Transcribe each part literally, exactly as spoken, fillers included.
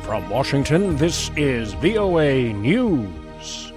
From Washington, this is V O A News.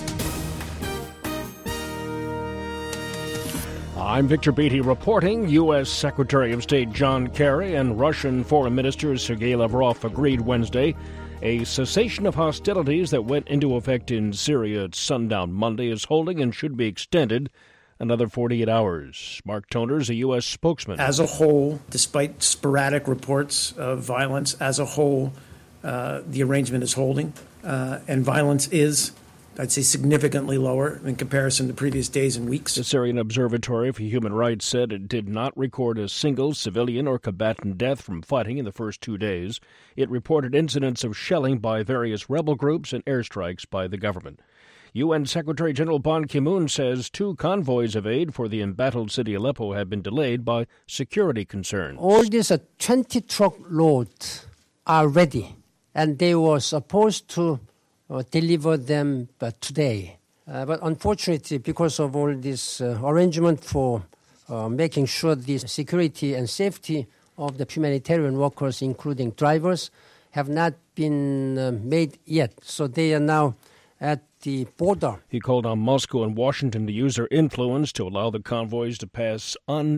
I'm Victor Beatty reporting. U S. Secretary of State John Kerry and Russian Foreign Minister Sergei Lavrov agreed Wednesday a cessation of hostilities that went into effect in Syria at sundown Monday is holding and should be extended another forty-eight hours. Mark Toners, a U S spokesman. As a whole, despite sporadic reports of violence, as a whole, uh, the arrangement is holding, uh, and violence is, I'd say, significantly lower in comparison to previous days and weeks. The Syrian Observatory for Human Rights said it did not record a single civilian or combatant death from fighting in the first two days. It reported incidents of shelling by various rebel groups and airstrikes by the government. U N Secretary General Ban Ki-moon says two convoys of aid for the embattled city Aleppo have been delayed by security concerns. All these uh, twenty truck loads are ready, and they were supposed to uh, deliver them uh, today. Uh, but unfortunately, because of all this uh, arrangement for uh, making sure the security and safety of the humanitarian workers, including drivers, have not been uh, made yet. So they are now at the border. He called on Moscow and Washington to use their influence to allow the convoys to pass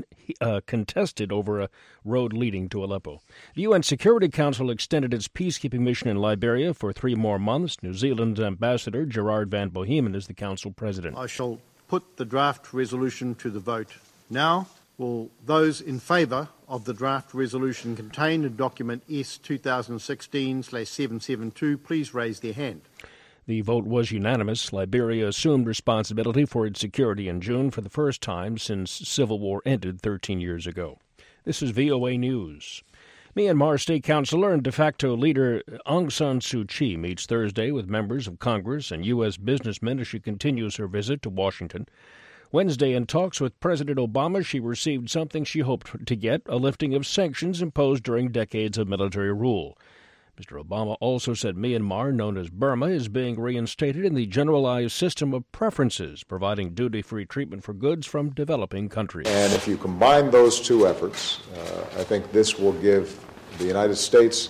uncontested uh, over a road leading to Aleppo. The U N Security Council extended its peacekeeping mission in Liberia for three more months. New Zealand's Ambassador Gerard Van Bohemen is the council president. I shall put the draft resolution to the vote now. Will those in favour of the draft resolution contained in document S twenty sixteen slash seven seventy-two please raise their hand. The vote was unanimous. Liberia assumed responsibility for its security in June for the first time since civil war ended thirteen years ago. This is V O A News. Myanmar State Councilor and de facto leader Aung San Suu Kyi meets Thursday with members of Congress and U S businessmen as she continues her visit to Washington. Wednesday, in talks with President Obama, she received something she hoped to get, a lifting of sanctions imposed during decades of military rule. Mister Obama also said Myanmar, known as Burma, is being reinstated in the generalized system of preferences, providing duty-free treatment for goods from developing countries. And if you combine those two efforts, uh, I think this will give the United States,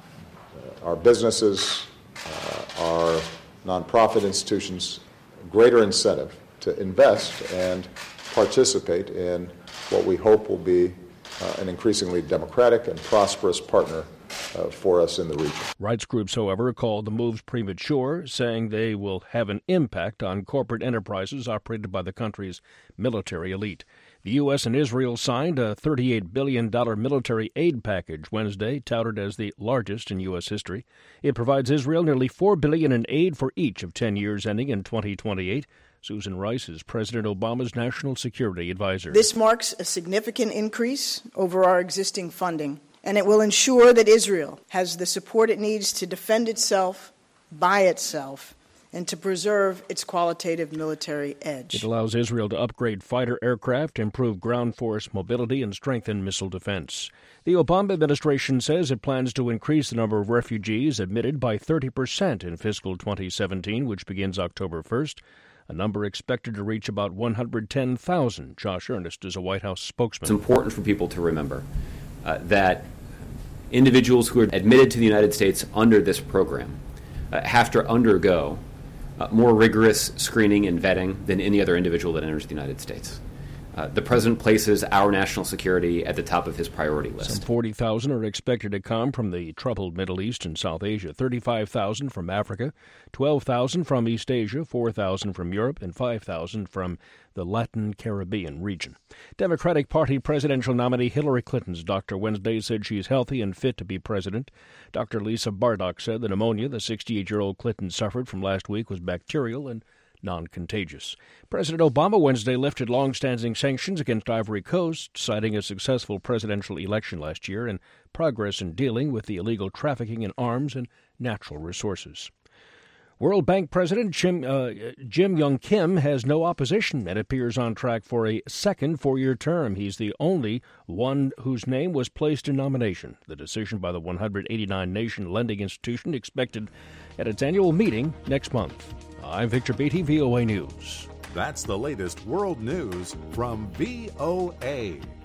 uh, our businesses, uh, our nonprofit institutions, greater incentive to invest and participate in what we hope will be uh, an increasingly democratic and prosperous partner Uh, for us in the region. Rights groups, however, called the moves premature, saying they will have an impact on corporate enterprises operated by the country's military elite. The U S and Israel signed a thirty-eight billion dollars military aid package Wednesday, touted as the largest in U S history. It provides Israel nearly four billion dollars in aid for each of ten years ending in twenty twenty-eight. Susan Rice is President Obama's national security advisor. This marks a significant increase over our existing funding, and it will ensure that Israel has the support it needs to defend itself by itself and to preserve its qualitative military edge. It allows Israel to upgrade fighter aircraft, improve ground force mobility, and strengthen missile defense. The Obama administration says it plans to increase the number of refugees admitted by thirty percent in fiscal twenty seventeen, which begins October first. A number expected to reach about one hundred ten thousand. Josh Earnest is a White House spokesman. It's important for people to remember uh, that individuals who are admitted to the United States under this program uh, have to undergo uh, more rigorous screening and vetting than any other individual that enters the United States. Uh, the President places our national security at the top of his priority list. Some forty thousand are expected to come from the troubled Middle East and South Asia, thirty-five thousand from Africa, twelve thousand from East Asia, four thousand from Europe, and five thousand from the Latin Caribbean region. Democratic Party presidential nominee Hillary Clinton's doctor Wednesday said she's healthy and fit to be president. Doctor Lisa Bardock said the pneumonia the sixty-eight-year-old Clinton suffered from last week was bacterial and non-contagious. President Obama Wednesday lifted long-standing sanctions against Ivory Coast, citing a successful presidential election last year and progress in dealing with the illegal trafficking in arms and natural resources. World Bank President Jim, uh, Jim Young Kim has no opposition and appears on track for a second four-year term. He's the only one whose name was placed in nomination. The decision by the one hundred eighty-nine nation lending institution expected at its annual meeting next month. I'm Victor Beatty, V O A News. That's the latest world news from V O A.